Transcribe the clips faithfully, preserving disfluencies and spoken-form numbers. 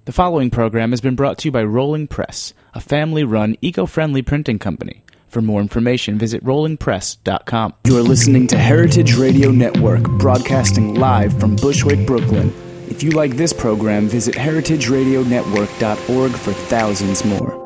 The following program has been brought to you by Rolling Press, a family-run, eco-friendly printing company. For more information, visit rolling press dot com. You are listening to Heritage Radio Network, broadcasting live from Bushwick, Brooklyn. If you like this program, visit heritage radio network dot org for thousands more.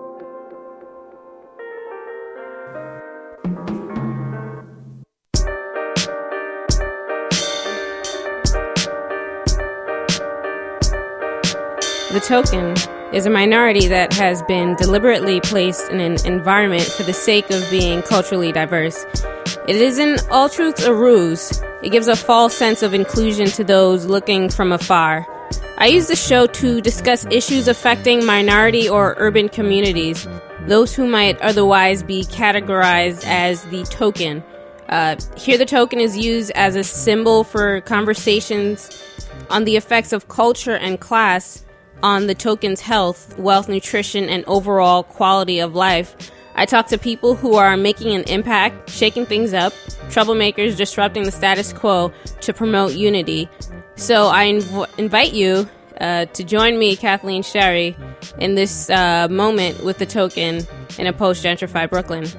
The token is a minority that has been deliberately placed in an environment for the sake of being culturally diverse. It isn't all truth a ruse. It gives a false sense of inclusion to those looking from afar. I use the show to discuss issues affecting minority or urban communities, those who might otherwise be categorized as the token. Uh, here the token is used as a symbol for conversations on the effects of culture and class on the token's health, wealth, nutrition, and overall quality of life. I talk to people who are making an impact, shaking things up, troublemakers disrupting the status quo to promote unity. So I inv- invite you uh, to join me, Kathleen Sherry, in this uh, moment with the token in a post-gentrified Brooklyn.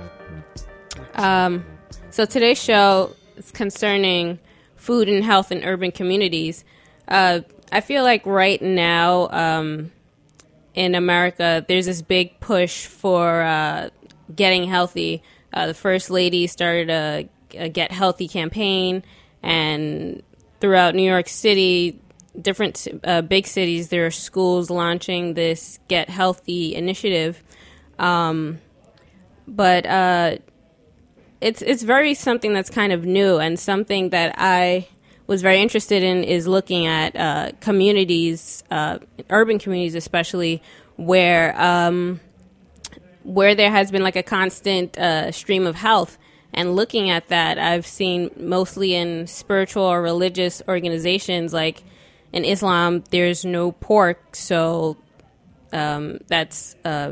Um, so today's show is concerning food and health in urban communities. Uh, I feel like right now um, in America, there's this big push for uh, getting healthy. Uh, the First Lady started a, a Get Healthy campaign, and throughout New York City, different uh, big cities, there are schools launching this Get Healthy initiative. Um, but uh, it's it's very something that's kind of new, and something that I was very interested in is looking at uh, communities, uh, urban communities especially, where um, where there has been like a constant uh, stream of health. And looking at that, I've seen mostly in spiritual or religious organizations, like in Islam, there's no pork, so um, that's uh,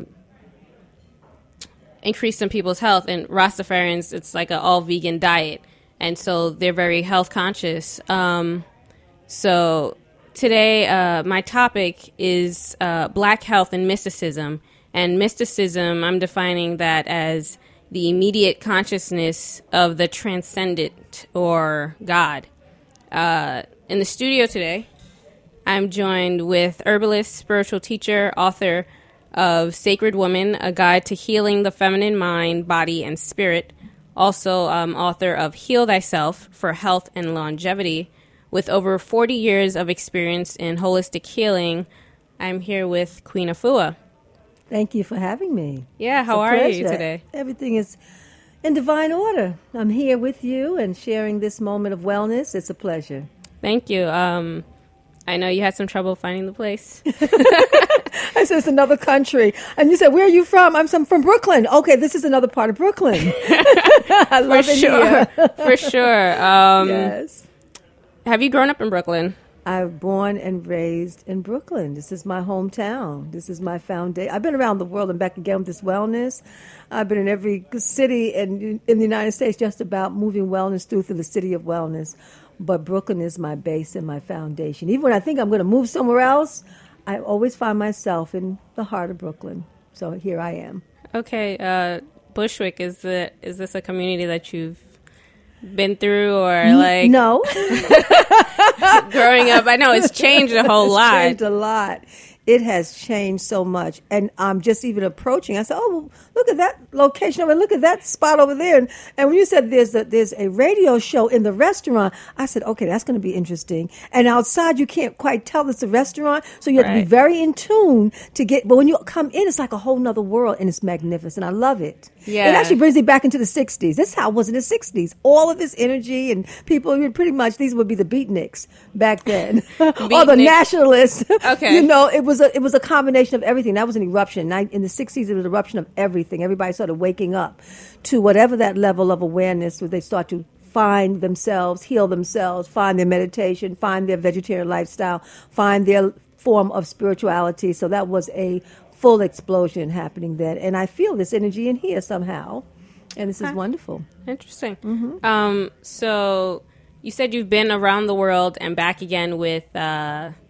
increased in people's health. And Rastafarians, it's like an all-vegan diet. And so they're very health conscious. Um, so today, uh, my topic is uh, Black health and mysticism. And mysticism, I'm defining that as the immediate consciousness of the transcendent or God. Uh, in the studio today, I'm joined with herbalist, spiritual teacher, author of Sacred Woman, A Guide to Healing the Feminine Mind, Body, and Spirit. Also, um, author of Heal Thyself for Health and Longevity. With over forty years of experience in holistic healing, I'm here with Queen Afua. Thank you for having me. Yeah, how are pleasure. you today? Everything is in divine order. I'm here with you and sharing this moment of wellness. It's a pleasure. Thank you. Um, I know you had some trouble finding the place. I said, it's another country. And you said, where are you from? I'm some, from Brooklyn. Okay, this is another part of Brooklyn. I love For it sure. here. For sure. Um, Yes. Have you grown up in Brooklyn? I was born and raised in Brooklyn. This is my hometown. This is my foundation. I've been around the world and back again with this wellness. I've been in every city in, in the United States just about moving wellness through through the city of wellness. But Brooklyn is my base and my foundation. Even when I think I'm going to move somewhere else, I always find myself in the heart of Brooklyn. So here I am. Okay. Uh, Bushwick, is the is this a community that you've been through or like No. growing up? I know it's changed a whole it's lot. changed a lot. It has changed so much. And I'm just even approaching. I said, oh, well, look at that location over there. Look at that spot over there. And, and when you said there's a, there's a radio show in the restaurant, I said, okay, that's going to be interesting. And outside, you can't quite tell it's a restaurant. So you have Right. to be very in tune to get. But when you come in, it's like a whole nother world. And it's magnificent. I love it. Yeah. It actually brings me back into the sixties. This is how it was in the sixties. All of this energy and people, I mean, pretty much these would be the beatniks back then. Or the Beatniks. nationalists. Okay. You know, it was a it was a combination of everything. That was an eruption. I, in the sixties, it was an eruption of everything. Everybody started waking up to whatever that level of awareness where they start to find themselves, heal themselves, find their meditation, find their vegetarian lifestyle, find their form of spirituality. So that was a full explosion happening then. And I feel this energy in here somehow. And this is Okay. wonderful. Interesting. Mm-hmm. Um, so you said you've been around the world and back again with uh,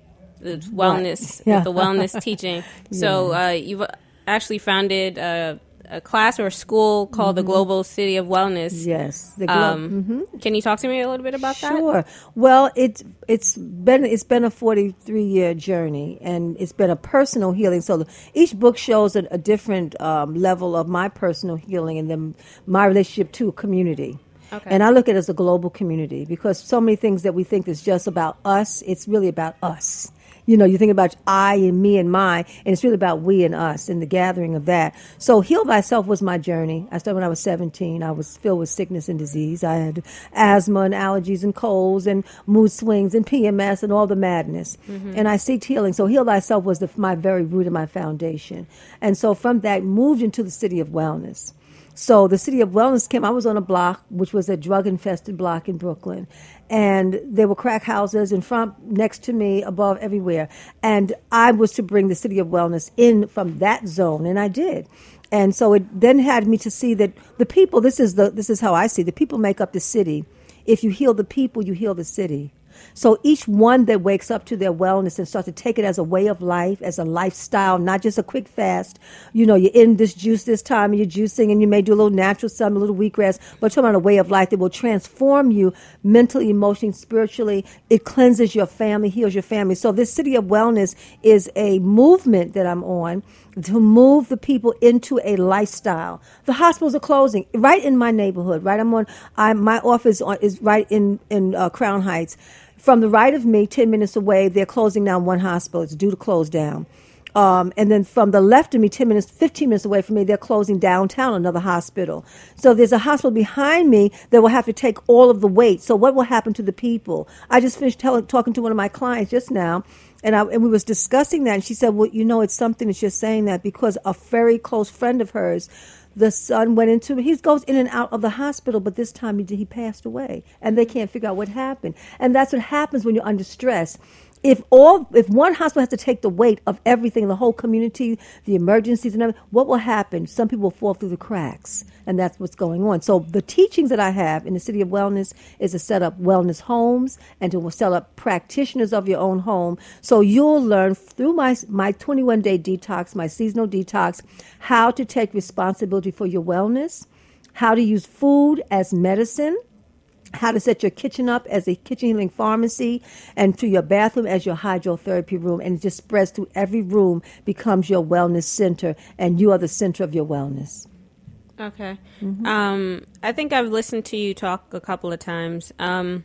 the wellness, Right. Yeah. the wellness teaching. So uh, you've actually founded a, a class or a school called Mm-hmm. the Global City of Wellness. Yes. The glo- Um, mm-hmm. Can you talk to me a little bit about that? Sure. Well, it's it's been it's been a forty-three year journey, and it's been a personal healing. So the, each book shows a, a different um, level of my personal healing, and then my relationship to a community. Okay. And I look at it as a global community, because so many things that we think is just about us, it's really about us. You know, you think about I and me and mine, and it's really about we and us and the gathering of that. So Heal Thyself was my journey. I started when I was seventeen. I was filled with sickness and disease. I had asthma and allergies and colds and mood swings and P M S and all the madness. Mm-hmm. And I seeked healing. So Heal Thyself was the, my very root of my foundation. And so from that, moved into the City of Wellness. So the City of Wellness came, I was on a block, which was a drug-infested block in Brooklyn. And there were crack houses in front, next to me, above, everywhere. And I was to bring the City of Wellness in from that zone, and I did. And so it then had me to see that the people, this is the this is how I see, the people make up the city. If you heal the people, you heal the city. So each one that wakes up to their wellness and starts to take it as a way of life, as a lifestyle, not just a quick fast. You know, you're in this juice this time and you're juicing, and you may do a little natural something, a little wheatgrass, but talking about a way of life that will transform you mentally, emotionally, spiritually. It cleanses your family, heals your family. So this City of Wellness is a movement that I'm on to move the people into a lifestyle. The hospitals are closing right in my neighborhood. Right, I'm on. I my office on, is right in in uh, Crown Heights. From the right of me, ten minutes away, they're closing down one hospital. It's due to close down. Um, and then from the left of me, ten minutes, fifteen minutes away from me, they're closing downtown another hospital. So there's a hospital behind me that will have to take all of the weight. So what will happen to the people? I just finished tell, talking to one of my clients just now, and, I, and we was discussing that. And she said, well, you know, it's something that you're saying that because a very close friend of hers, the son went into, he goes in and out of the hospital, but this time he, he passed away, and they can't figure out what happened. And that's what happens when you're under stress. If all, if one hospital has to take the weight of everything, the whole community, the emergencies and everything, what will happen? Some people will fall through the cracks, and that's what's going on. So the teachings that I have in the City of Wellness is to set up wellness homes and to set up practitioners of your own home. So you'll learn through my my twenty-one day detox, my seasonal detox, how to take responsibility for your wellness, how to use food as medicine, how to set your kitchen up as a kitchen healing pharmacy, and to your bathroom as your hydrotherapy room, and it just spreads through every room, becomes your wellness center, and you are the center of your wellness. Okay. Mm-hmm. Um, I think I've listened to you talk a couple of times, um,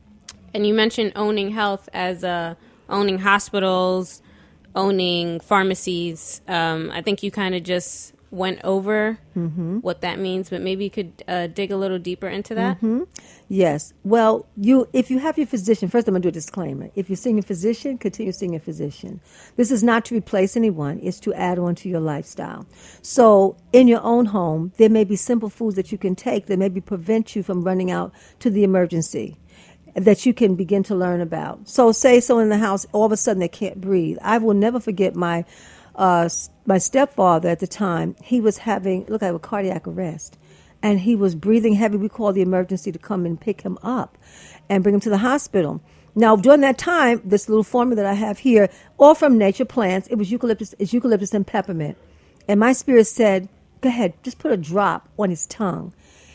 and you mentioned owning health as uh, owning hospitals, owning pharmacies. Um, I think you kind of just went over mm-hmm. what that means, but maybe you could uh, dig a little deeper into that. Mm-hmm. Yes. Well, you if you have your physician, first I'm going to do a disclaimer. If you're seeing a physician, continue seeing a physician. This is not to replace anyone. It's to add on to your lifestyle. So in your own home, there may be simple foods that you can take that maybe prevent you from running out to the emergency that you can begin to learn about. So say someone in the house, all of a sudden they can't breathe. I will never forget my Uh, my stepfather at the time. He was having, look, like a cardiac arrest, and he was breathing heavy. We called the emergency to come and pick him up and bring him to the hospital. Now, during that time, this little formula that I have here, all from nature plants, it was eucalyptus, it's eucalyptus and peppermint. And my spirit said, go ahead, just put a drop on his tongue.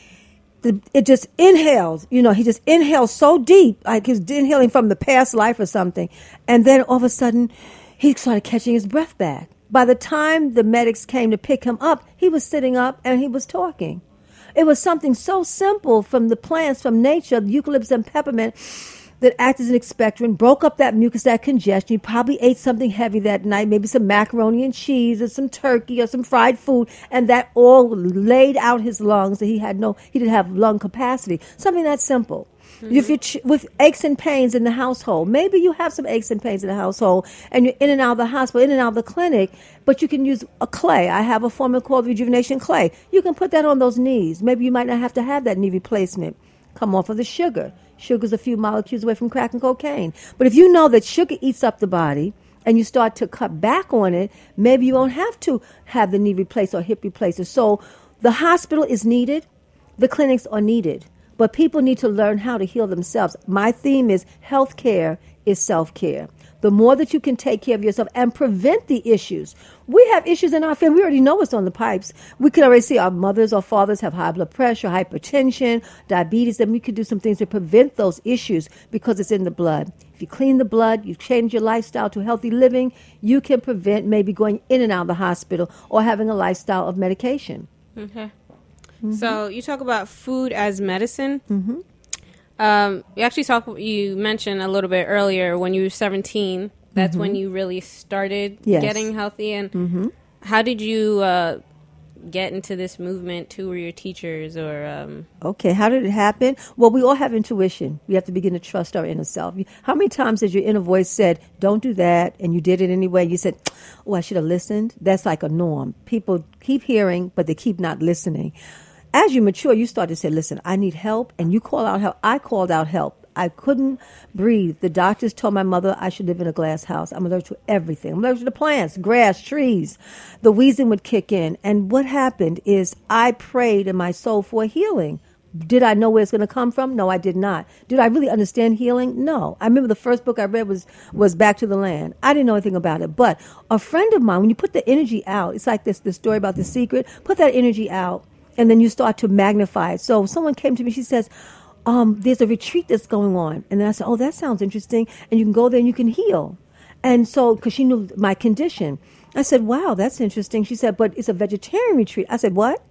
The, it just inhales, you know, he just inhales so deep, like he's inhaling from the past life or something. And then all of a sudden, he started catching his breath back. By the time the medics came to pick him up, he was sitting up and he was talking. It was something so simple from the plants, from nature, the eucalyptus and peppermint, that acted as an expectorant, broke up that mucus, that congestion. He probably ate something heavy that night, maybe some macaroni and cheese or some turkey or some fried food, and that all laid out his lungs that he had no, he didn't have lung capacity. Something that simple. Mm-hmm. If you ch- with aches and pains in the household, maybe you have some aches and pains in the household, and you're in and out of the hospital, in and out of the clinic, but you can use a clay. I have a formula called rejuvenation clay. You can put that on those knees. Maybe you might not have to have that knee replacement. Come off of the sugar. Sugar's a few molecules away from crack and cocaine. But if you know that sugar eats up the body, and you start to cut back on it, maybe you won't have to have the knee replaced or hip replaced. So the hospital is needed. The clinics are needed. But people need to learn how to heal themselves. My theme is healthcare is self-care. The more that you can take care of yourself and prevent the issues. We have issues in our family. We already know what's on the pipes. We can already see our mothers or fathers have high blood pressure, hypertension, diabetes, and we could do some things to prevent those issues because it's in the blood. If you clean the blood, you change your lifestyle to healthy living, you can prevent maybe going in and out of the hospital or having a lifestyle of medication. Okay. Mm-hmm. So you talk about food as medicine. Mm-hmm. Um, you actually talk. You mentioned a little bit earlier when you were seventeen. That's mm-hmm. when you really started yes. getting healthy. And mm-hmm. how did you uh, get into this movement? Who were your teachers? Or um... okay, how did it happen? Well, we all have intuition. We have to begin to trust our inner self. How many times has your inner voice said, "Don't do that," and you did it anyway? You said, "Oh, I should have listened." That's like a norm. People keep hearing, but they keep not listening. As you mature, you start to say, listen, I need help. And you call out help. I called out help. I couldn't breathe. The doctors told my mother I should live in a glass house. I'm allergic to everything. I'm allergic to plants, grass, trees. The wheezing would kick in. And what happened is I prayed in my soul for healing. Did I know where it's going to come from? No, I did not. Did I really understand healing? No. I remember the first book I read was, was Back to the Land. I didn't know anything about it. But a friend of mine, when you put the energy out, it's like this, this story about The Secret, put that energy out. And then you start to magnify it. So someone came to me, she says, um, there's a retreat that's going on. And then I said, oh, that sounds interesting. And you can go there and you can heal. And so, because she knew my condition. I said, wow, that's interesting. She said, but it's a vegetarian retreat. I said, what?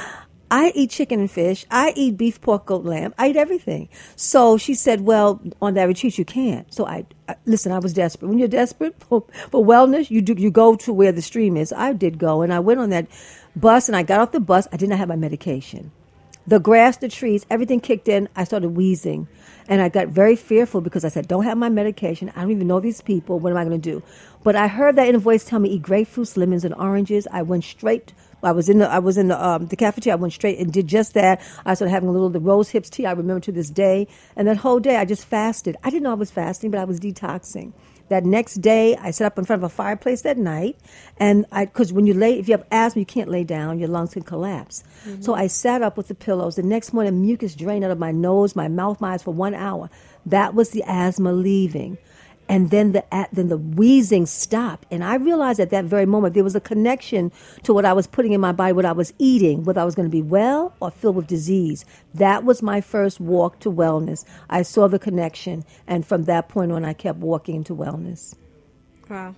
I eat chicken and fish. I eat beef, pork, goat, lamb. I eat everything. So she said, well, on that retreat, you can't. So I, I listen, I was desperate. When you're desperate for, for wellness, you do, you go to where the stream is. I did go, and I went on that bus, and I got off the bus. I did not have my medication. The grass, the trees, everything kicked in. I started wheezing, and I got very fearful because I said, don't have my medication. I don't even know these people. What am I going to do? But I heard that inner voice tell me, eat grapefruits, lemons, and oranges. I went straight. I was in the I was in the um, the cafeteria. I went straight and did just that. I started having a little the rose hips tea. I remember to this day. And that whole day, I just fasted. I didn't know I was fasting, but I was detoxing. That next day, I sat up in front of a fireplace that night, and I because when you lay, if you have asthma, you can't lay down. Your lungs can collapse. Mm-hmm. So I sat up with the pillows. The next morning, mucus drained out of my nose, my mouth, my eyes for one hour. That was the asthma leaving. And then the then the wheezing stopped. And I realized at that very moment there was a connection to what I was putting in my body, what I was eating, whether I was going to be well or filled with disease. That was my first walk to wellness. I saw the connection. And from that point on, I kept walking into wellness. Wow.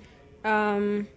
Um,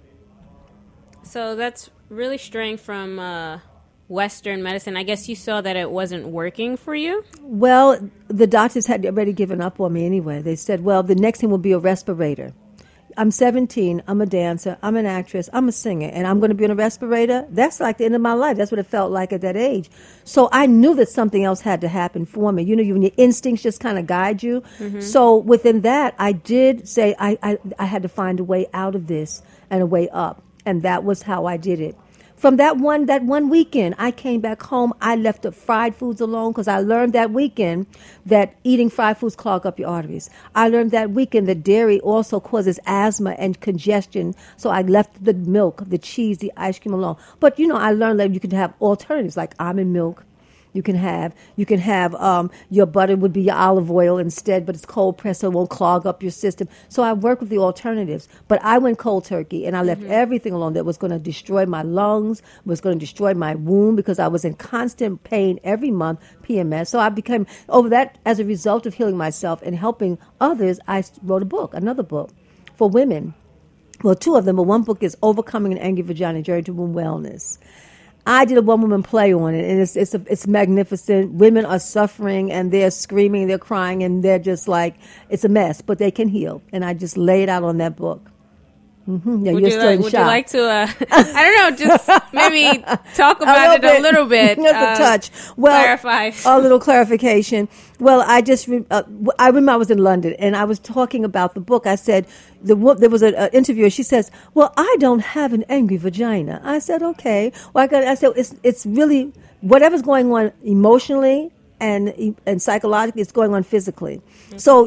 so that's really straying from uh, Western medicine. I guess you saw that it wasn't working for you? Well, the doctors had already given up on me anyway. They said, well, the next thing will be a respirator. I'm seventeen. I'm a dancer. I'm an actress. I'm a singer. And I'm going to be on a respirator? That's like the end of my life. That's what it felt like at that age. So I knew that something else had to happen for me. You know, when your instincts just kind of guide you. Mm-hmm. So within that, I did say I, I, I had to find a way out of this and a way up. And that was how I did it. From that one that one weekend, I came back home. I left the fried foods alone because I learned that weekend that eating fried foods clog up your arteries. I learned that weekend that dairy also causes asthma and congestion. So I left the milk, the cheese, the ice cream alone. But, you know, I learned that you can have alternatives like almond milk. You can have you can have um, your butter would be your olive oil instead, but it's cold pressed so it won't clog up your system. So I work with the alternatives. But I went cold turkey, and I left mm-hmm. everything alone that was going to destroy my lungs, was going to destroy my womb, because I was in constant pain every month, P M S. So I became, over that, as a result of healing myself and helping others, I wrote a book, another book, for women. Well, two of them, but one book is Overcoming an Angry Vagina, Journey to Womb Wellness. I did a one-woman play on it, and it's it's a, it's magnificent. Women are suffering, and they're screaming, they're crying, and they're just like, it's a mess, but they can heal. And I just lay it out on that book. Mm-hmm. Yeah, would you're you still like, in would shock. you like to, uh, I don't know, just maybe talk about it bit. a little bit. Just uh, a touch. Well, clarify. A little clarification. Well, I just, re- uh, I remember I was in London, and I was talking about the book. I said, the there was an interviewer. She says, well, I don't have an angry vagina. I said, okay. Well, I, got, I said, it's it's really, whatever's going on emotionally and and psychologically, it's going on physically. Mm-hmm. So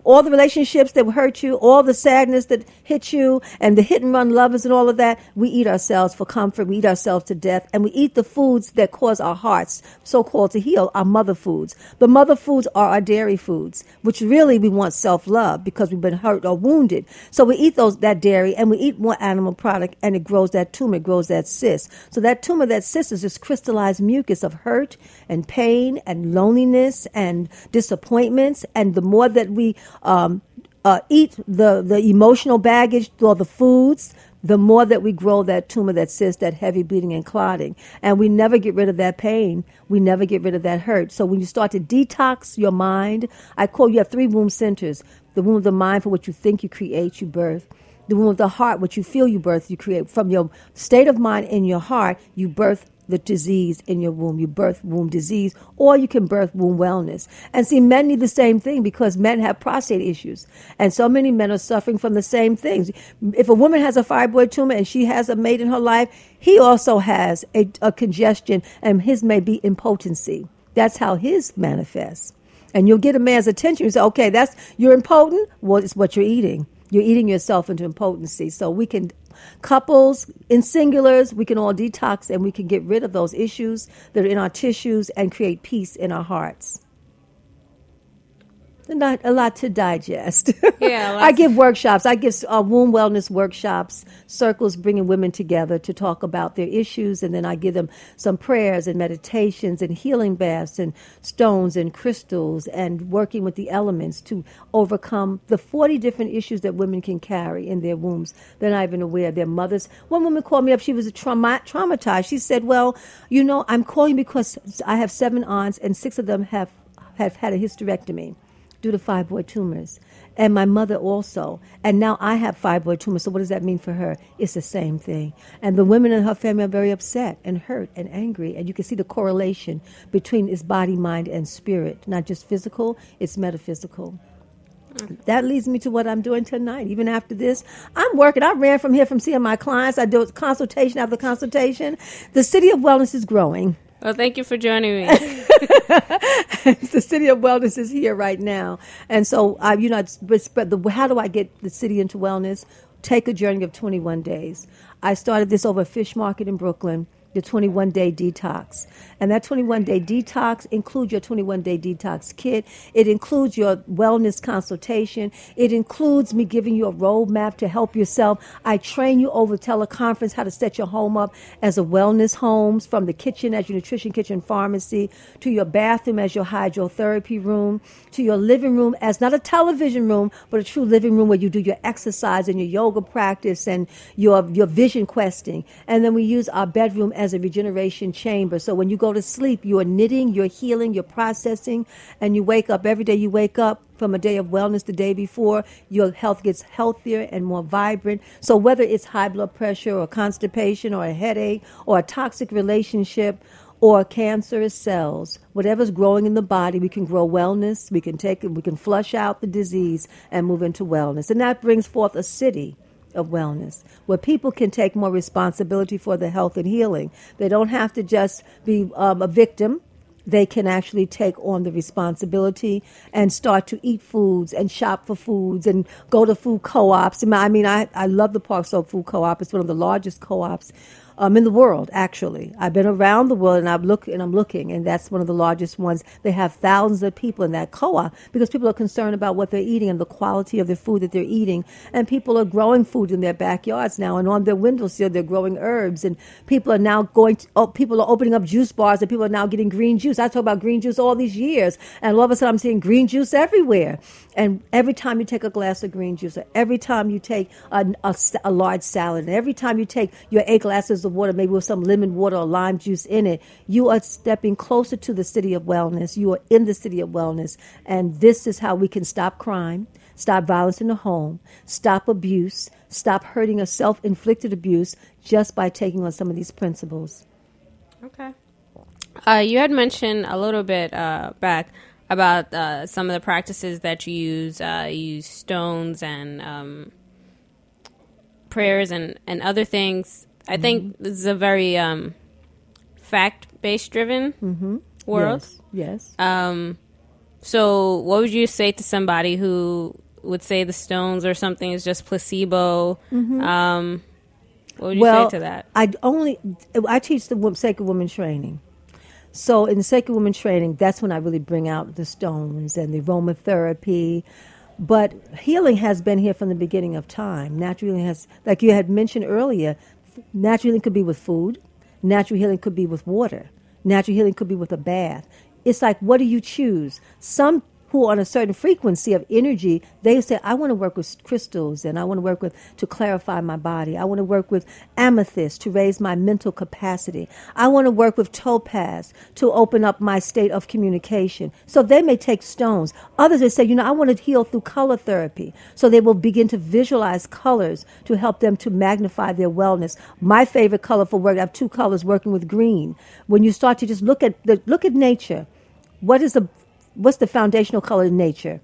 all the relationships that hurt you, all the sadness that hit you, and the hit and run lovers and all of that, we eat ourselves for comfort. We eat ourselves to death. And we eat the foods that cause our hearts, so-called to heal, our mother foods. The mother foods are our dairy foods, which really we want self-love because we've been hurt or wounded. So we eat those that dairy and we eat more animal product, and it grows that tumor, it grows that cyst. So that tumor, that cyst is just crystallized mucus of hurt and pain and loneliness and disappointments. And the more that we um, uh, eat the, the emotional baggage or the foods, the more that we grow that tumor, that cyst, that heavy bleeding and clotting. And we never get rid of that pain. We never get rid of that hurt. So when you start to detox your mind, I call you have three womb centers. The womb of the mind, for what you think, you create, you birth. The womb of the heart, what you feel, you birth, you create. From your state of mind in your heart, you birth the disease in your womb. You birth womb disease, or you can birth womb wellness. And see, men need the same thing because men have prostate issues. And so many men are suffering from the same things. If a woman has a fibroid tumor and she has a mate in her life, he also has a, a congestion, and his may be impotency. That's how his manifests. And you'll get a man's attention. You say, okay, that's, you're impotent. Well, it's what you're eating. You're eating yourself into impotency. So we can, couples, in singulars, we can all detox and we can get rid of those issues that are in our tissues and create peace in our hearts. Not a lot to digest. Yeah, I give workshops. I give uh, womb wellness workshops, circles bringing women together to talk about their issues, and then I give them some prayers and meditations and healing baths and stones and crystals and working with the elements to overcome the forty different issues that women can carry in their wombs. They're not even aware. Their mothers. One woman called me up. She was trauma- traumatized. She said, well, you know, I'm calling because I have seven aunts and six of them have, have had a hysterectomy due to fibroid tumors. And my mother also. And now I have fibroid tumors. So what does that mean for her? It's the same thing. And the women in her family are very upset and hurt and angry. And you can see the correlation between its body, mind, and spirit. Not just physical, it's metaphysical. Mm. That leads me to what I'm doing tonight. Even after this, I'm working. I ran from here from seeing my clients. I do consultation after consultation. The City of Wellness is growing. Well, thank you for joining me. The City of Wellness is here right now. And so, I, you know, spread the, how do I get the city into wellness? Take a journey of twenty-one days. I started this over a fish market in Brooklyn, the twenty-one day detox. And that twenty-one day detox includes your twenty-one day detox kit. It includes your wellness consultation. It includes me giving you a roadmap to help yourself. I train you over teleconference how to set your home up as a wellness home, from the kitchen as your nutrition kitchen pharmacy, to your bathroom as your hydrotherapy room, to your living room as not a television room, but a true living room where you do your exercise and your yoga practice and your, your vision questing. And then we use our bedroom as a regeneration chamber. So when you go to sleep, you are knitting, you're healing, you're processing, and you wake up. Every day you wake up from a day of wellness the day before, your health gets healthier and more vibrant. So whether it's high blood pressure or constipation or a headache or a toxic relationship or cancerous cells, whatever's growing in the body, we can grow wellness. We can take it, we can flush out the disease and move into wellness. And that brings forth a city of wellness, where people can take more responsibility for their health and healing. They don't have to just be um, a victim. They can actually take on the responsibility and start to eat foods and shop for foods and go to food co-ops. I mean, I, I love the Park Slope Food Co-op. It's one of the largest co-ops um, in the world, actually. I've been around the world, and I'm, look, and I'm looking, and that's one of the largest ones. They have thousands of people in that co-op because people are concerned about what they're eating and the quality of the food that they're eating. And people are growing food in their backyards now, and on their windowsill they're growing herbs. And people are now going to, oh, people are opening up juice bars, and people are now getting green juice. I talk about green juice all these years, and all of a sudden I'm seeing green juice everywhere. And every time you take a glass of green juice, or every time you take a, a, a large salad, and every time you take your eight glasses of water, maybe with some lemon water or lime juice in it, you are stepping closer to the city of wellness. You are in the city of wellness. And this is how we can stop crime, stop violence in the home, stop abuse, stop hurting or self-inflicted abuse just by taking on some of these principles. Okay. Uh, you had mentioned a little bit uh, back about uh, some of the practices that you use. Uh, you use stones and um, prayers and, and other things. I mm-hmm. think this is a very um, fact-based driven mm-hmm. world. Yes. yes. Um, So what would you say to somebody who would say the stones or something is just placebo? Mm-hmm. Um, what would you well, say to that? I only I teach the Sacred Woman training. So in the Sacred Woman training, that's when I really bring out the stones and the aromatherapy. But healing has been here from the beginning of time. Natural healing has, like you had mentioned earlier, natural healing could be with food. Natural healing could be with water. Natural healing could be with a bath. It's like, what do you choose? Some who are on a certain frequency of energy, they say, I want to work with crystals and I want to work with to clarify my body. I want to work with amethyst to raise my mental capacity. I want to work with topaz to open up my state of communication. So they may take stones. Others they say, you know, I want to heal through color therapy. So they will begin to visualize colors to help them to magnify their wellness. My favorite color for work, I have two colors working with green. When you start to just look at the look at nature, what is the What's the foundational color in nature?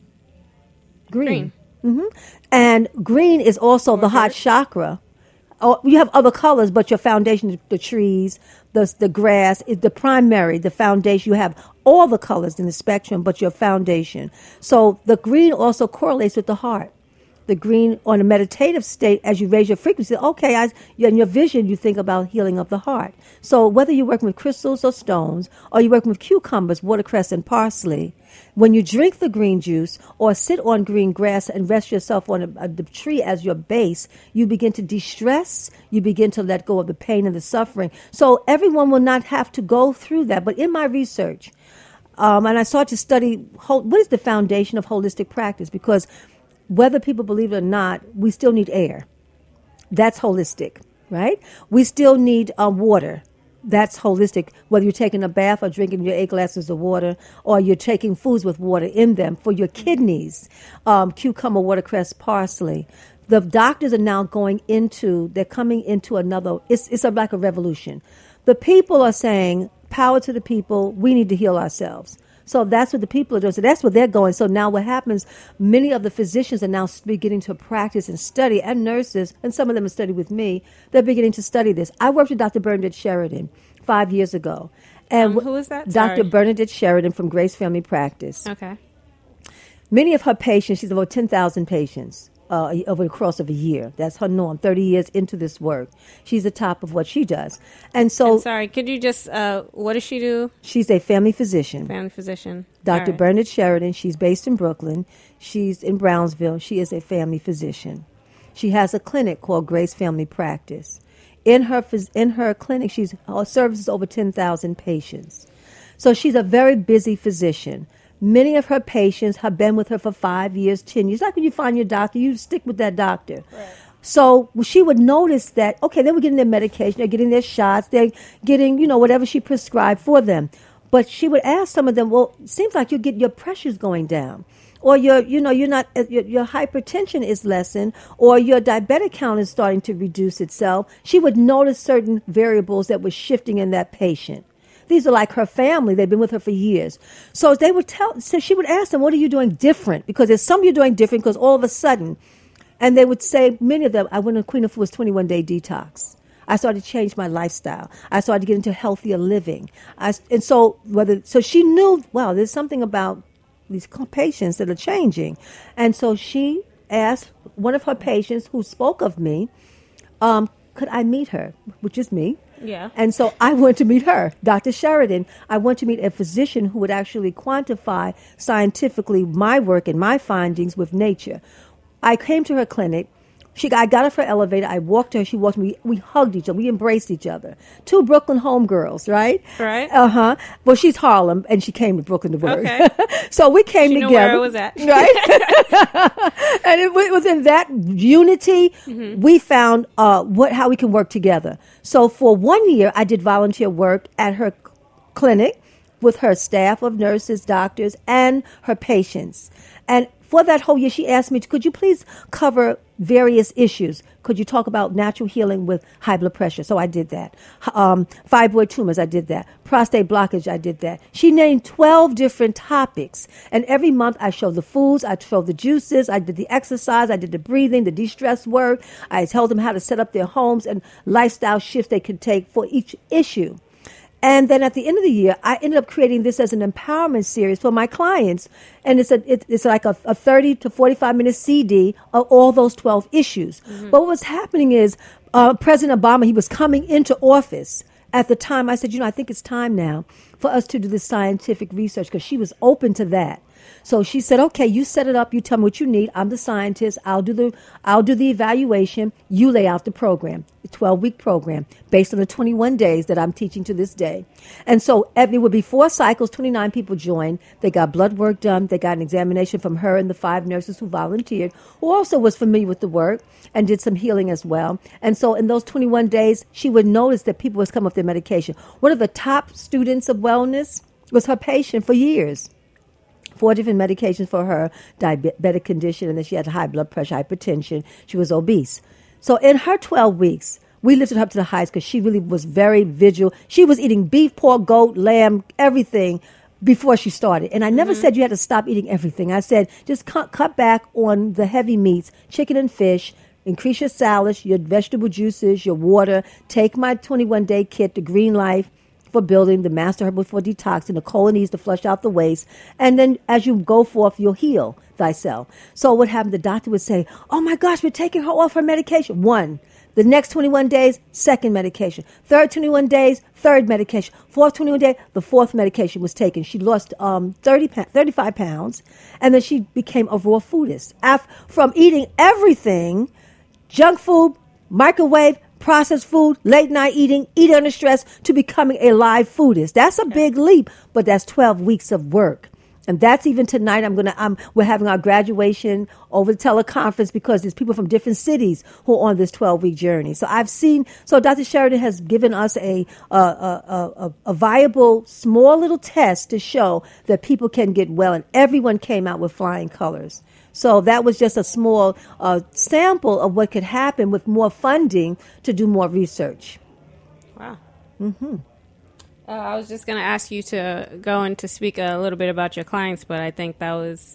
Green. green. Mm-hmm. And green is also okay. the heart chakra. Oh, you have other colors, but your foundation, the trees, the the grass, is the primary, the foundation. You have all the colors in the spectrum, but your foundation. So the green also correlates with the heart. The green on a meditative state, as you raise your frequency, okay, I, in your vision, you think about healing of the heart. So whether you're working with crystals or stones, or you're working with cucumbers, watercress, and parsley, when you drink the green juice or sit on green grass and rest yourself on a, a, the tree as your base, you begin to de-stress, you begin to let go of the pain and the suffering. So everyone will not have to go through that. But in my research, um, and I started to study what is the foundation of holistic practice, because whether people believe it or not, we still need air. That's holistic, right? We still need um, water. That's holistic. Whether you're taking a bath or drinking your eight glasses of water, or you're taking foods with water in them for your kidneys, um, cucumber, watercress, parsley. The doctors are now going into, they're coming into another, it's, it's a, like a revolution. The people are saying, power to the people, we need to heal ourselves. So that's what the people are doing. So that's where they're going. So now what happens, many of the physicians are now beginning to practice and study, and nurses, and some of them have studied with me, they're beginning to study this. I worked with Doctor Bernadette Sheridan five years ago. And um, who is that? Doctor Bernadette Sheridan from Grace Family Practice. Okay. Many of her patients, she's about ten thousand patients. Uh, over the course of a year. That's her norm, thirty years into this work. She's the top of what she does. And so... I'm sorry, could you just... Uh, what does she do? She's a family physician. Family physician. Doctor Right. Bernadette Sheridan. She's based in Brooklyn. She's in Brownsville. She is a family physician. She has a clinic called Grace Family Practice. In her in her clinic, she services over ten thousand patients. So she's a very busy physician. Many of her patients have been with her for five years, ten years. Like when you find your doctor, you stick with that doctor. Right. So she would notice that, okay, they were getting their medication, they're getting their shots, they're getting, you know, whatever she prescribed for them. But she would ask some of them, well, it seems like you get your pressure's going down. Or your, you know, you're not, your, your hypertension is lessened, or your diabetic count is starting to reduce itself. She would notice certain variables that were shifting in that patient. These are like her family. They've been with her for years. So they would tell, so she would ask them, what are you doing different? Because there's some you're doing different because all of a sudden, and they would say, many of them, I went on Queen of Foods twenty-one day detox. I started to change my lifestyle. I started to get into healthier living. I, and so whether, so she knew, wow, there's something about these patients that are changing. And so she asked one of her patients who spoke of me, um, could I meet her, which is me. Yeah. And so I went to meet her, Doctor Sheridan. I went to meet a physician who would actually quantify scientifically my work and my findings with nature. I came to her clinic. She, I got off her elevator. I walked to her. She walked me. We hugged each other. We embraced each other. Two Brooklyn homegirls, right? Right. Uh huh. Well, she's Harlem, and she came to Brooklyn to work. Okay. So we came she together. Knew where I was at. Right. And it was in that unity mm-hmm. we found uh, what how we can work together. So for one year, I did volunteer work at her clinic with her staff of nurses, doctors, and her patients. And for that whole year, she asked me, could you please cover various issues? Could you talk about natural healing with high blood pressure? So I did that. Um, fibroid tumors, I did that. Prostate blockage, I did that. She named twelve different topics. And every month I showed the foods, I showed the juices, I did the exercise, I did the breathing, the de-stress work. I told them how to set up their homes and lifestyle shifts they could take for each issue. And then at the end of the year, I ended up creating this as an empowerment series for my clients. And it's a it, it's like a, a thirty to forty-five minute C D of all those twelve issues. Mm-hmm. But what was happening is uh, President Obama, he was coming into office. At the time, I said, you know, I think it's time now for us to do this scientific research, because she was open to that. So she said, okay, you set it up. You tell me what you need. I'm the scientist. I'll do the I'll do the evaluation. You lay out the program, the twelve-week program, based on the twenty-one days that I'm teaching to this day. And so it would be four cycles. twenty-nine people joined. They got blood work done. They got an examination from her and the five nurses who volunteered, who also was familiar with the work and did some healing as well. And so in those twenty-one days, she would notice that people was coming off their medication. One of the top students of wellness was her patient for years. Four different medications for her diabetic condition, and then she had high blood pressure, hypertension. She was obese. So in her twelve weeks, we lifted her up to the highest because she really was very vigilant. She was eating beef, pork, goat, lamb, everything before she started. And I never mm-hmm. said you had to stop eating everything. I said just cut, cut back on the heavy meats, chicken and fish, increase your salads, your vegetable juices, your water. Take my twenty-one day kit, the Green Life, for building, the Master Herbal for detoxing, the colonies to flush out the waste. And then as you go forth, you'll heal thyself. So what happened, the doctor would say, oh my gosh, we're taking her off her medication. One. The next twenty-one days, second medication. Third twenty-one days, third medication. Fourth twenty-one day, the fourth medication was taken. She lost um, thirty, thirty-five pounds, and then she became a raw foodist. Af- from eating everything, junk food, microwave, processed food, late night eating, eating under stress, to becoming a live foodist. That's a big leap, but that's twelve weeks of work. And that's even tonight. I'm gonna. Um, we're having our graduation over the teleconference because there's people from different cities who are on this twelve week journey. So I've seen. So Doctor Sheridan has given us a a, a, a a viable small little test to show that people can get well, and everyone came out with flying colors. So that was just a small uh, sample of what could happen with more funding to do more research. Wow. Mm-hmm. Uh, I was just going to ask you to go and to speak a little bit about your clients, but I think that was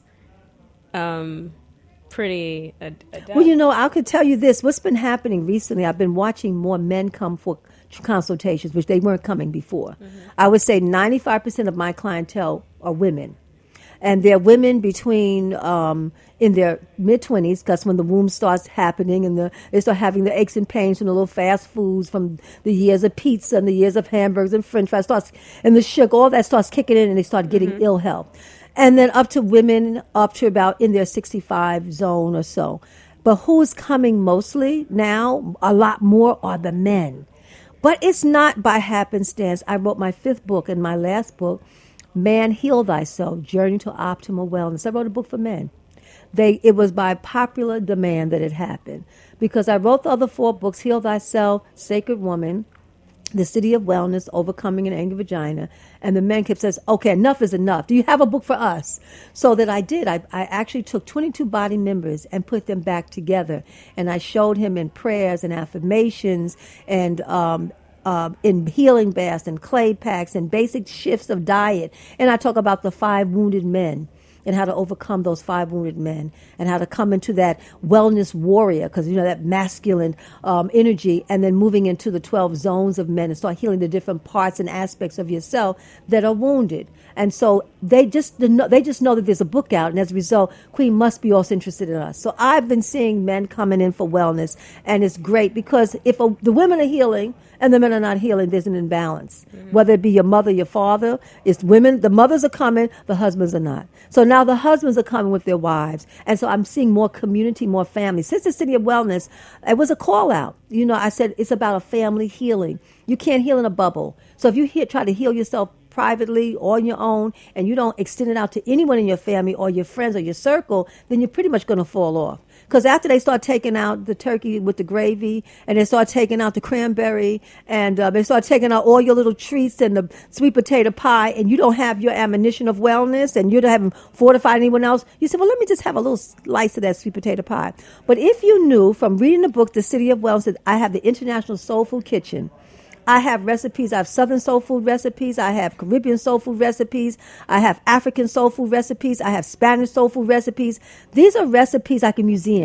um, pretty... Uh, well, you know, I could tell you this. What's been happening recently, I've been watching more men come for consultations, which they weren't coming before. Mm-hmm. I would say ninety-five percent of my clientele are women. And they're women between um, in their mid-twenties, because when the womb starts happening and the, they start having the aches and pains from the little fast foods, from the years of pizza and the years of hamburgers and french fries, starts, and the sugar, all that starts kicking in, and they start getting mm-hmm. ill health. And then up to women up to about in their sixty-five zone or so. But who's coming mostly now, a lot more, are the men. But it's not by happenstance. I wrote my fifth book and my last book, Man, Heal Thyself, Journey to Optimal Wellness. I wrote a book for men. They It was by popular demand that it happened, because I wrote the other four books, Heal Thyself, Sacred Woman, The City of Wellness, Overcoming an Angry Vagina, and the men kept says, okay, enough is enough. Do you have a book for us? So that I did. I, I actually took twenty-two body members and put them back together, and I showed him in prayers and affirmations and um Uh, in healing baths and clay packs and basic shifts of diet. And I talk about the five wounded men and how to overcome those five wounded men and how to come into that wellness warrior, because, you know, that masculine um, energy, and then moving into the twelve zones of men and start healing the different parts and aspects of yourself that are wounded. And so they just they just know that there's a book out, and as a result, Queen must be also interested in us. So I've been seeing men coming in for wellness, and it's great, because if a, the women are healing and the men are not healing, there's an imbalance. Mm-hmm. Whether it be your mother, your father, it's women, the mothers are coming, the husbands are not. So now the husbands are coming with their wives. And so I'm seeing more community, more family. Since the City of Wellness, it was a call out. You know, I said it's about a family healing. You can't heal in a bubble. So if you he- try to heal yourself privately or on your own, and you don't extend it out to anyone in your family or your friends or your circle, then you're pretty much going to fall off. Because after they start taking out the turkey with the gravy, and they start taking out the cranberry, and uh, they start taking out all your little treats and the sweet potato pie, and you don't have your ammunition of wellness, and you don't haven't fortified anyone else, you say, well, let me just have a little slice of that sweet potato pie. But if you knew from reading the book, The City of Wellness, that I have the International Soul Food Kitchen, I have recipes. I have Southern soul food recipes. I have Caribbean soul food recipes. I have African soul food recipes. I have Spanish soul food recipes. These are recipes like a museum.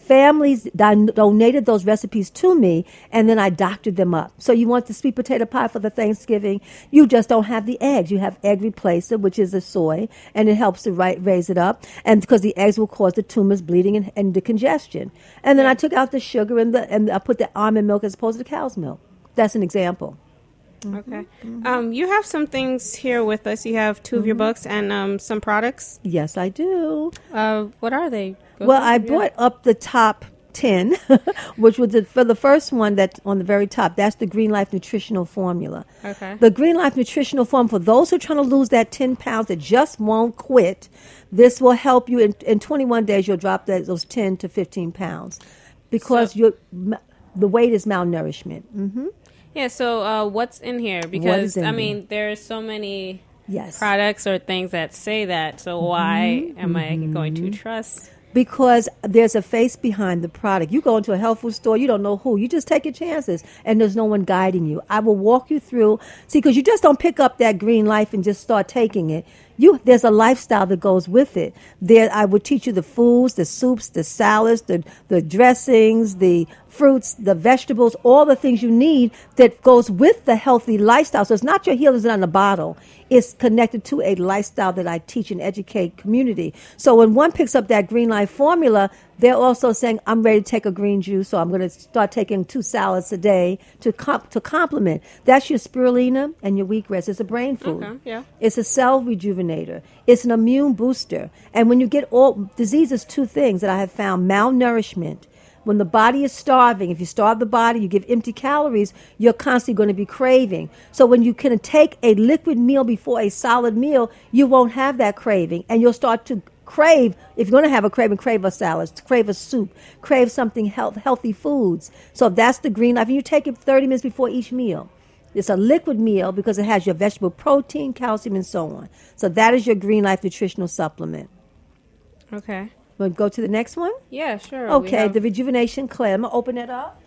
Families don- donated those recipes to me, and then I doctored them up. So you want the sweet potato pie for the Thanksgiving, you just don't have the eggs. You have egg replacer, which is a soy, and it helps to ri- raise it up, and because the eggs will cause the tumors, bleeding, and, and the congestion. And then I took out the sugar and the and I put the almond milk as opposed to the cow's milk. That's an example. Okay. Mm-hmm. Um, you have some things here with us. You have two mm-hmm. of your books and um, some products. Yes, I do. Uh, what are they? Go well, I brought yeah. up the top ten, which was the, for the first one that's on the very top. That's the Green Life Nutritional Formula. Okay. The Green Life Nutritional Formula, for those who are trying to lose that ten pounds that just won't quit, this will help you. In, in twenty-one days, you'll drop that, those ten to fifteen pounds because so, you're, the weight is malnourishment. Mm-hmm. Yeah, so uh, what's in here? Because, in I mean, there? there's so many yes. products or things that say that, so why mm-hmm. am mm-hmm. I going to trust? Because there's a face behind the product. You go into a health food store, you don't know who. You just take your chances, and there's no one guiding you. I will walk you through. See, because you just don't pick up that Green Life and just start taking it. You, there's a lifestyle that goes with it. There, I would teach you the foods, the soups, the salads, the, the dressings, the fruits, the vegetables, all the things you need that goes with the healthy lifestyle. So it's not your healers in a bottle. It's connected to a lifestyle that I teach and educate community. So when one picks up that Green Life formula, they're also saying, I'm ready to take a green juice, so I'm going to start taking two salads a day to comp- to complement. That's your spirulina and your wheatgrass. It's a brain food. Okay, yeah. It's a cell rejuvenator. It's an immune booster. And when you get all diseases, two things that I have found: malnourishment. When the body is starving, if you starve the body, you give empty calories, you're constantly going to be craving. So when you can take a liquid meal before a solid meal, you won't have that craving, and you'll start to crave, if you're going to have a craving, crave a salad, crave a soup, crave something health, healthy foods. So that's the Green Life. And you take it thirty minutes before each meal. It's a liquid meal because it has your vegetable protein, calcium, and so on. So that is your Green Life nutritional supplement. Okay. Want to go to the next one? Yeah, sure. Okay, have... the Rejuvenation Clay. I'm going to open it up.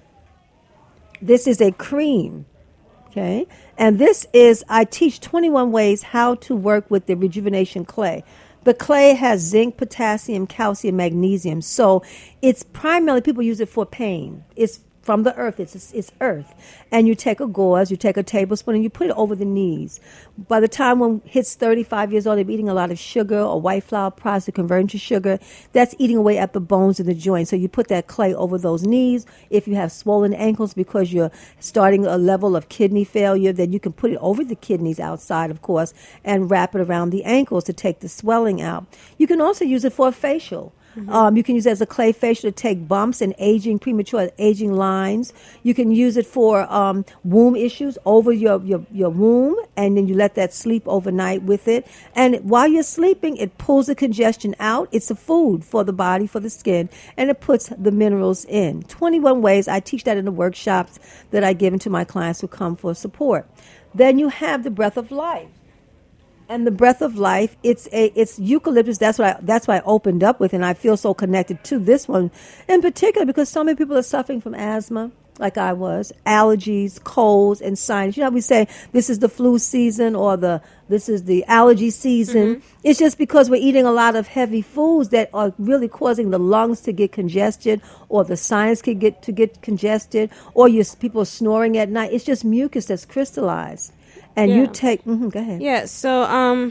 This is a cream. Okay. And this is, I teach twenty-one ways how to work with the Rejuvenation Clay. The clay has zinc, potassium, calcium, magnesium. So it's primarily, people use it for pain. It's from the earth. It's it's earth. And you take a gauze, you take a tablespoon, and you put it over the knees. By the time one hits thirty-five years old, they're eating a lot of sugar or white flour products to convert into sugar. That's eating away at the bones and the joints. So you put that clay over those knees. If you have swollen ankles because you're starting a level of kidney failure, then you can put it over the kidneys outside, of course, and wrap it around the ankles to take the swelling out. You can also use it for a facial. Mm-hmm. Um, you can use it as a clay facial to take bumps and aging, premature aging lines. You can use it for um, womb issues over your, your, your womb, and then you let that sleep overnight with it. And while you're sleeping, it pulls the congestion out. It's a food for the body, for the skin, and it puts the minerals in. twenty-one ways. I teach that in the workshops that I give to my clients who come for support. Then you have the Breath of Life. And the Breath of Life, it's a it's eucalyptus. That's what I, that's why I opened up with, and I feel so connected to this one in particular because so many people are suffering from asthma, like I was, allergies, colds, and sinus. You know how we say this is the flu season or the this is the allergy season. Mm-hmm. It's just because we're eating a lot of heavy foods that are really causing the lungs to get congested, or the sinus can get to get congested, or you people are snoring at night. It's just mucus that's crystallized. And yeah. you take, mm-hmm, go ahead. Yeah, so um,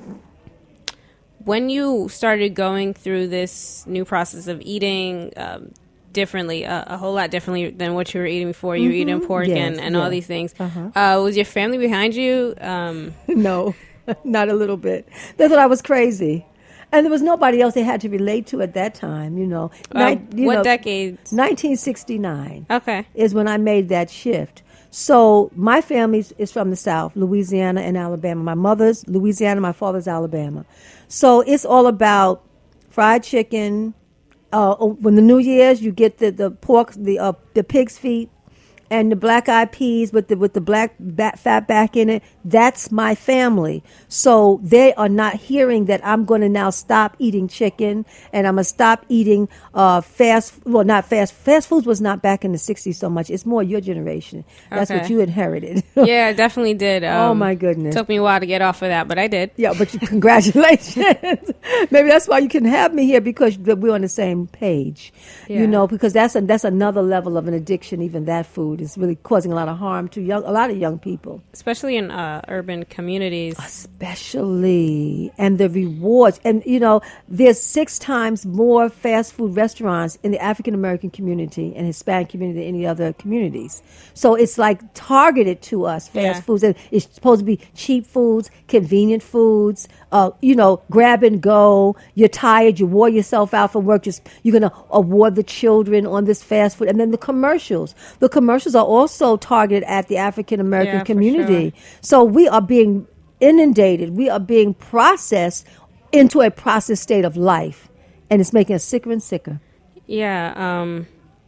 when you started going through this new process of eating um, differently, uh, a whole lot differently than what you were eating before, mm-hmm. you were eating pork yes, and, and yes. all these things, uh-huh. uh, was your family behind you? Um, no, not a little bit. They thought I was crazy. And there was nobody else they had to relate to at that time, you know. Uh, Ni- you what know, decade? nineteen sixty-nine. Okay. Is when I made that shift. So my family is from the South, Louisiana and Alabama. My mother's Louisiana, my father's Alabama. So it's all about fried chicken. Uh, when the New Year's, you get the, the pork, the uh, the pig's feet, and the black eyed peas with the with the black bat, fat back in it, that's my family. So they are not hearing that I'm going to now stop eating chicken and I'm going to stop eating uh, fast, well, not fast. Fast foods was not back in the sixties so much. It's more your generation. That's Okay. what you inherited. Yeah, I definitely did. Um, Oh, my goodness. Took me a while to get off of that, but I did. Yeah, but you, congratulations. Maybe that's why you can have me here, because we're on the same page. Yeah. You know, because that's a, that's another level of an addiction. Even that food is really causing a lot of harm to young, a lot of young people. Especially in uh, urban communities. Especially, and the rewards. And, you know, there's six times more fast food restaurants in the African American community and Hispanic community than any other communities. So it's like targeted to us, fast Yeah. foods. And it's supposed to be cheap foods, convenient foods, uh, you know, grab and go. You're tired, you wore yourself out from work, just you're going to award the children on this fast food. And then the commercials. The commercials are also targeted at the African American Yeah, for community. sure. So we are being inundated. We are being processed into a processed state of life. And it's making us sicker and sicker. Yeah. Um,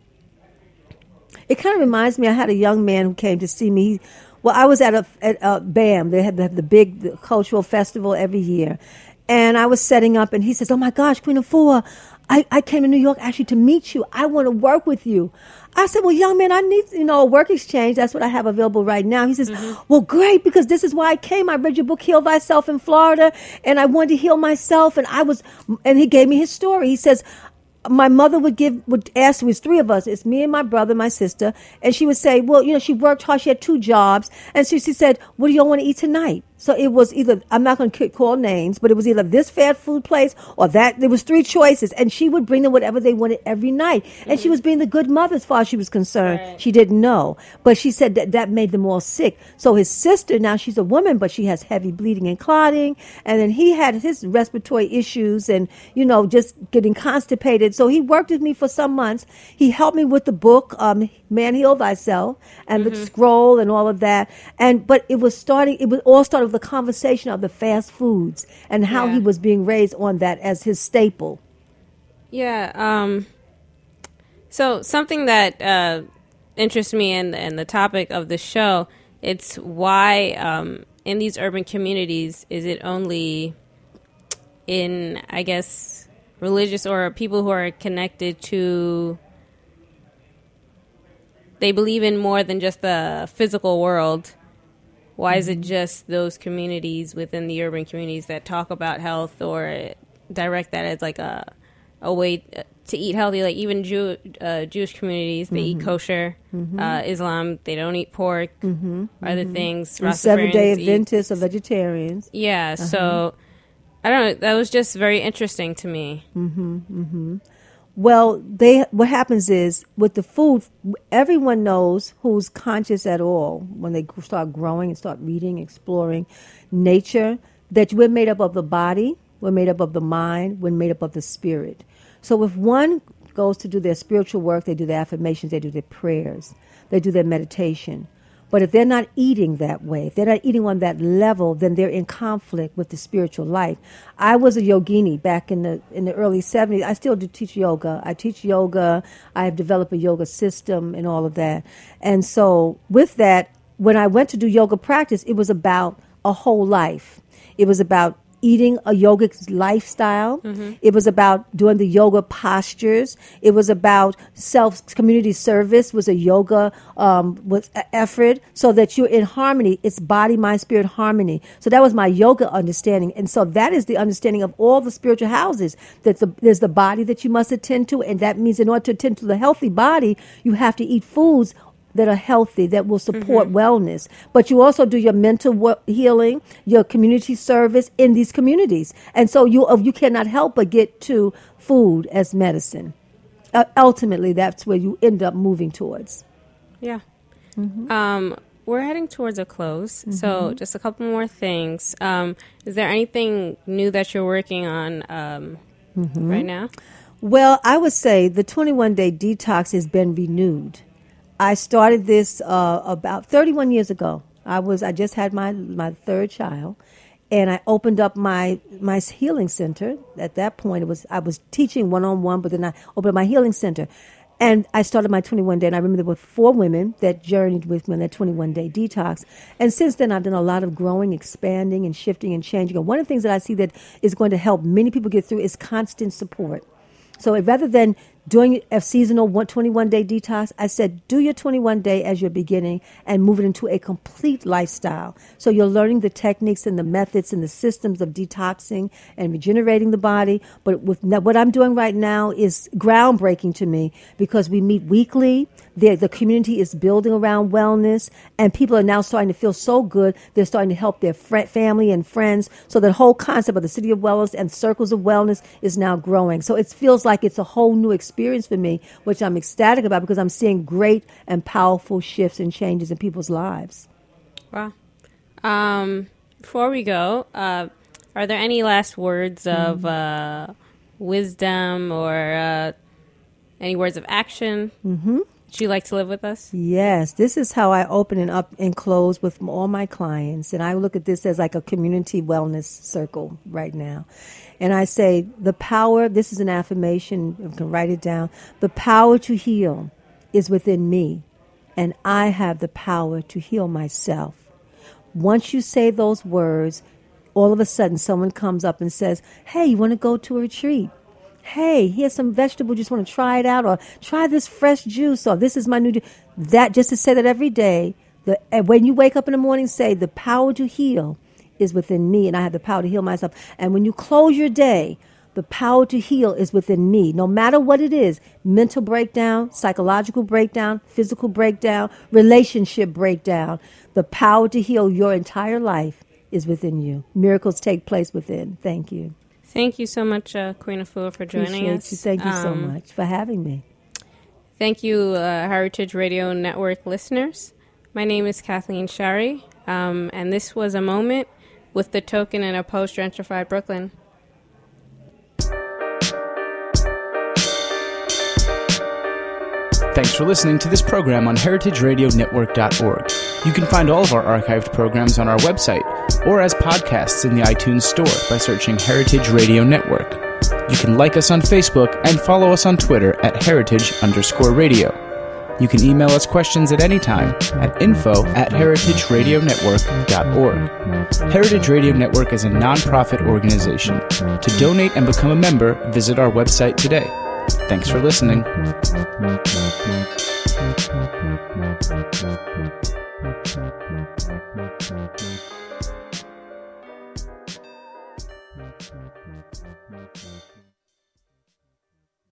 It kind of reminds me, I had a young man who came to see me. He, well, I was at a, at a B A M. They have, they have the big the cultural festival every year. And I was setting up, and he says, oh, my gosh, Queen Afua, I, I came to New York actually to meet you. I want to work with you. I said, well, young man, I need, you know, a work exchange. That's what I have available right now. He says, mm-hmm. well, great, because this is why I came. I read your book, Heal Thyself, in Florida, and I wanted to heal myself. And I was, and he gave me his story. He says, my mother would give, would ask, it was three of us. It's me and my brother, my sister. And she would say, well, you know, she worked hard. She had two jobs. And so she said, what do y'all want to eat tonight? So it was either, I'm not going to call names, but it was either this fast food place or that. There was three choices. And she would bring them whatever they wanted every night. And mm-hmm. she was being the good mother as far as she was concerned. Right. She didn't know. But she said that that made them all sick. So his sister, now she's a woman, but she has heavy bleeding and clotting. And then he had his respiratory issues and, you know, just getting constipated. So he worked with me for some months. He helped me with the book, um, Man Heal Thyself, and mm-hmm. the scroll and all of that. And, but it was starting, it was all started the conversation of the fast foods and how yeah. he was being raised on that as his staple. Yeah. Um, so something that uh, interests me in, in the topic of the show, it's why um, in these urban communities is it only in, I guess, religious or people who are connected to, they believe in more than just the physical world. Why is it just those communities within the urban communities that talk about health or direct that as like a a way to eat healthy? Like even Jew, uh, Jewish communities, they mm-hmm. eat kosher. Mm-hmm. Uh, Islam, they don't eat pork. Mm-hmm. Other mm-hmm. things. Seven-day Adventists are vegetarians. Yeah, uh-huh. So I don't know. That was just very interesting to me. Mm-hmm. Mm-hmm. Well, they what happens is with the food, everyone knows who's conscious at all when they start growing and start reading, exploring nature, that we're made up of the body, we're made up of the mind, we're made up of the spirit. So if one goes to do their spiritual work, they do their affirmations, they do their prayers, they do their meditation. But if they're not eating that way, if they're not eating on that level, then they're in conflict with the spiritual life. I was a yogini back in the in the early seventies. I still do teach yoga. I teach yoga. I have developed a yoga system and all of that. And so with that, when I went to do yoga practice, it was about a whole life. It was about eating a yogic lifestyle. Mm-hmm. It was about doing the yoga postures. It was about self community service was a yoga um, was a effort so that you're in harmony. It's body, mind, spirit harmony. So that was my yoga understanding. And so that is the understanding of all the spiritual houses. That the, there's the body that you must attend to. And that means in order to attend to the healthy body, you have to eat foods that are healthy, that will support mm-hmm. wellness. But you also do your mental wo- healing, your community service in these communities. And so you you cannot help but get to food as medicine. Uh, ultimately, that's where you end up moving towards. Yeah. Mm-hmm. Um, we're heading towards a close. Mm-hmm. So just a couple more things. Um, is there anything new that you're working on um, mm-hmm. right now? Well, I would say the twenty-one day detox has been renewed. I started this uh, about thirty-one years ago. I was I just had my, my third child, and I opened up my my healing center. At that point, it was I was teaching one on one, but then I opened up my healing center, And I started my twenty-one day, and I remember there were four women that journeyed with me on that twenty-one day detox. And since then, I've done a lot of growing, expanding, and shifting and changing. And one of the things that I see that is going to help many people get through is constant support. So rather than doing a seasonal twenty-one day detox, I said, do your twenty-one day as your beginning and move it into a complete lifestyle. So you're learning the techniques and the methods and the systems of detoxing and regenerating the body. But with what I'm doing right now is groundbreaking to me because we meet weekly. The, the community is building around wellness, and people are now starting to feel so good. They're starting to help their fr- family and friends. So the whole concept of the City of Wellness and circles of wellness is now growing. So it feels like it's a whole new experience for me, which I'm ecstatic about because I'm seeing great and powerful shifts and changes in people's lives. Wow. Um, before we go, uh, are there any last words of uh, wisdom or uh, any words of action? Mm-hmm. Would you like to live with us? Yes. This is how I open and up and close with all my clients. And I look at this as like a community wellness circle right now. And I say the power, this is an affirmation, you can write it down. The power to heal is within me. And I have the power to heal myself. Once you say those words, all of a sudden someone comes up and says, hey, you want to go to a retreat? Hey, here's some vegetable, just want to try it out, or try this fresh juice, or this is my new juice. That, just to say that every day, the, when you wake up in the morning, say the power to heal is within me, and I have the power to heal myself. And when you close your day, the power to heal is within me, no matter what it is, mental breakdown, psychological breakdown, physical breakdown, relationship breakdown. The power to heal your entire life is within you. Miracles take place within. Thank you. Thank you so much, uh, Queen Afua, for joining Appreciate us. You. Thank you um, so much for having me. Thank you, uh, Heritage Radio Network listeners. My name is Kathleen Shari, um, and this was A Moment with The Token in a post-gentrified Brooklyn. Thanks for listening to this program on heritage radio network dot org. You can find all of our archived programs on our website or as podcasts in the iTunes Store by searching Heritage Radio Network. You can like us on Facebook and follow us on Twitter at heritage underscore radio. You can email us questions at any time at info at heritage radio network dot org. Heritage Radio Network is a nonprofit organization. To donate and become a member, visit our website today. Thanks for listening. Thank you.